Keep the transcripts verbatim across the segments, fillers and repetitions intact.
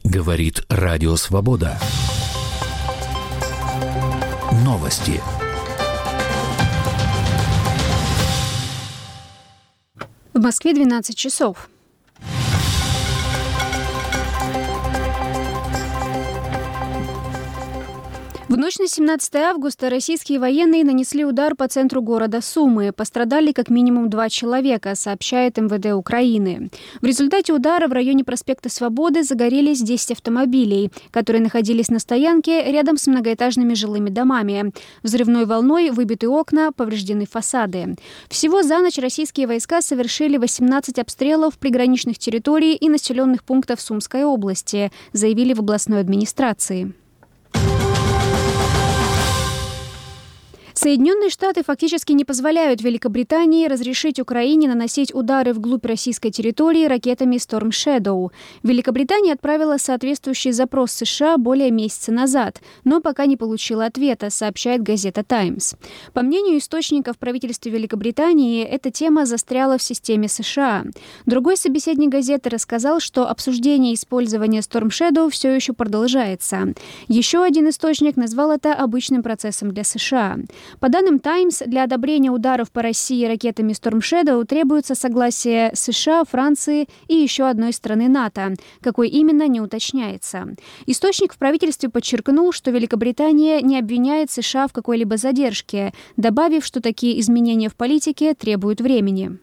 Говорит Радио Свобода. Новости. В Москве двенадцать часов. В ночь на семнадцатое августа российские военные нанесли удар по центру города Сумы. Пострадали как минимум два человека, сообщает эм вэ дэ Украины. В результате удара в районе проспекта Свободы загорелись десять автомобилей, которые находились на стоянке рядом с многоэтажными жилыми домами. Взрывной волной выбиты окна, повреждены фасады. Всего за ночь российские войска совершили восемнадцать обстрелов приграничных территорий и населенных пунктов Сумской области, заявили в областной администрации. Соединенные Штаты фактически не позволяют Великобритании разрешить Украине наносить удары вглубь российской территории ракетами Storm Shadow. Великобритания отправила соответствующий запрос США более месяца назад, но пока не получила ответа, сообщает газета «Таймс». По мнению источников в правительстве Великобритании, эта тема застряла в системе США. Другой собеседник газеты рассказал, что обсуждение использования Storm Shadow все еще продолжается. Еще один источник назвал это обычным процессом для США. По данным «Таймс», для одобрения ударов по России ракетами Storm Shadow требуется согласие США, Франции и еще одной страны НАТО. Какой именно, не уточняется. Источник в правительстве подчеркнул, что Великобритания не обвиняет США в какой-либо задержке, добавив, что такие изменения в политике требуют времени.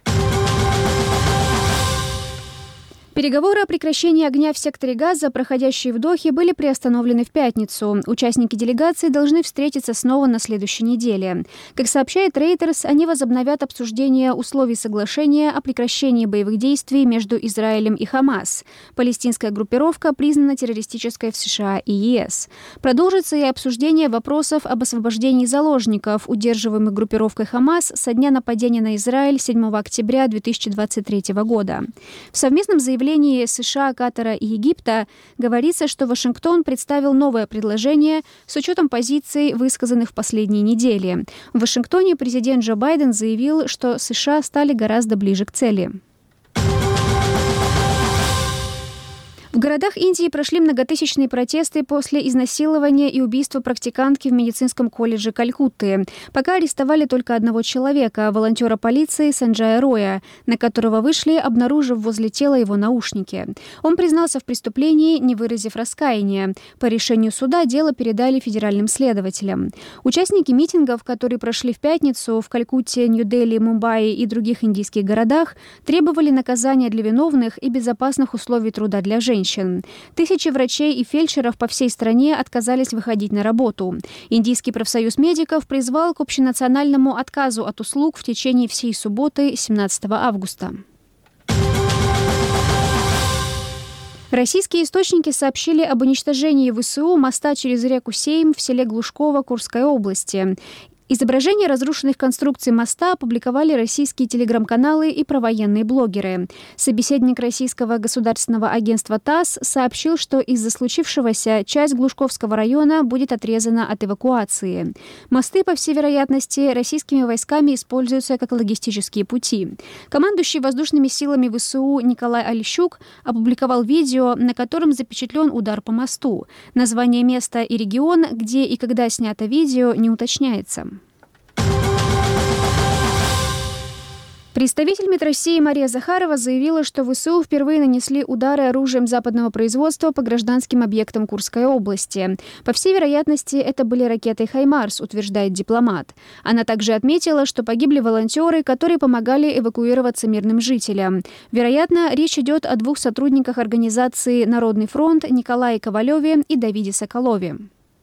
Переговоры о прекращении огня в секторе Газа, проходящие в Дохе, были приостановлены в пятницу. Участники делегации должны встретиться снова на следующей неделе. Как сообщает Reuters, они возобновят обсуждение условий соглашения о прекращении боевых действий между Израилем и Хамас. Палестинская группировка признана террористической в США и е эс. Продолжится и обсуждение вопросов об освобождении заложников, удерживаемых группировкой Хамас со дня нападения на Израиль седьмого октября две тысячи двадцать третьего года. В совместном заявлении В заявлении США, Катара и Египта говорится, что Вашингтон представил новое предложение с учетом позиций, высказанных в последние недели. В Вашингтоне президент Джо Байден заявил, что США стали гораздо ближе к цели. В городах Индии прошли многотысячные протесты после изнасилования и убийства практикантки в медицинском колледже Калькутты. Пока арестовали только одного человека, волонтера полиции Санджая Роя, на которого вышли, обнаружив возле тела его наушники. Он признался в преступлении, не выразив раскаяния. По решению суда дело передали федеральным следователям. Участники митингов, которые прошли в пятницу в Калькутте, Нью-Дели, Мумбаи и других индийских городах, требовали наказания для виновных и безопасных условий труда для женщин. Тысячи врачей и фельдшеров по всей стране отказались выходить на работу. Индийский профсоюз медиков призвал к общенациональному отказу от услуг в течение всей субботы, семнадцатого августа. Российские источники сообщили об уничтожении вэ эс у моста через реку Сейм в селе Глушково Курской области. Изображения разрушенных конструкций моста опубликовали российские телеграм-каналы и провоенные блогеры. Собеседник российского государственного агентства ТАСС сообщил, что из-за случившегося часть Глушковского района будет отрезана от эвакуации. Мосты, по всей вероятности, российскими войсками используются как логистические пути. Командующий воздушными силами вэ эс у Николай Олещук опубликовал видео, на котором запечатлен удар по мосту. Название места и регион, где и когда снято видео, не уточняется. Представитель МИД России Мария Захарова заявила, что вэ эс у впервые нанесли удары оружием западного производства по гражданским объектам Курской области. По всей вероятности, это были ракеты «Хаймарс», утверждает дипломат. Она также отметила, что погибли волонтеры, которые помогали эвакуироваться мирным жителям. Вероятно, речь идет о двух сотрудниках организации «Народный фронт» Николае Ковалеве и Давиде Соколове.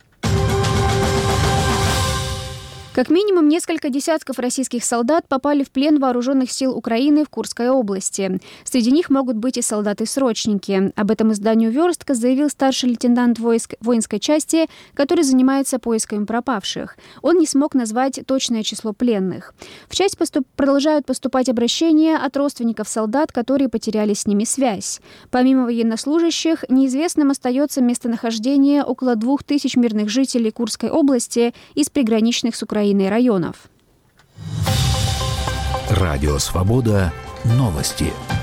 Как минимум несколько десятков российских солдат попали в плен вооруженных сил Украины в Курской области. Среди них могут быть и солдаты-срочники. Об этом изданию «Верстка» заявил старший лейтенант войск воинской части, который занимается поисками пропавших. Он не смог назвать точное число пленных. В часть поступ... продолжают поступать обращения от родственников солдат, которые потеряли с ними связь. Помимо военнослужащих, неизвестным остается местонахождение около двух тысяч мирных жителей Курской области из приграничных с Украиной районов. Радио Свобода. Новости.